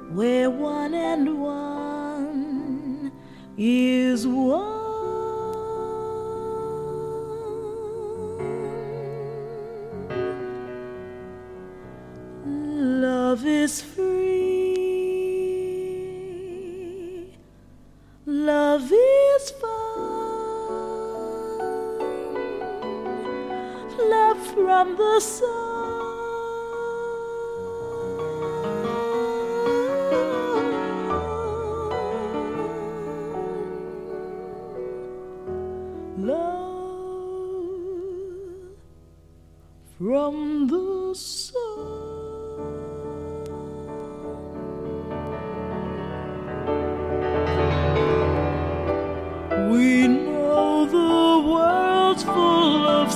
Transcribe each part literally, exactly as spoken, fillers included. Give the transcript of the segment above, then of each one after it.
where one and one is one. Love is free, love is fun, love from the sun. Love from the sun. We know the world's full of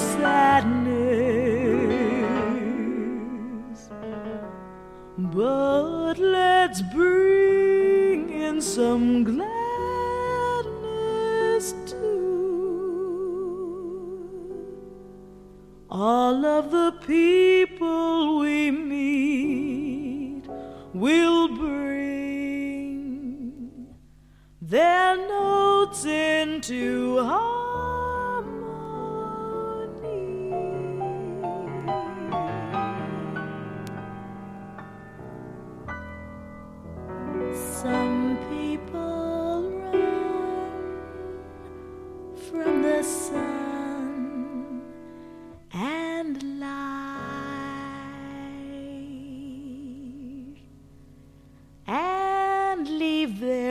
sadness, but let's bring in some gladness too. All of the people we meet will bring their notes into harmony. Some people run from the sun and light and leave their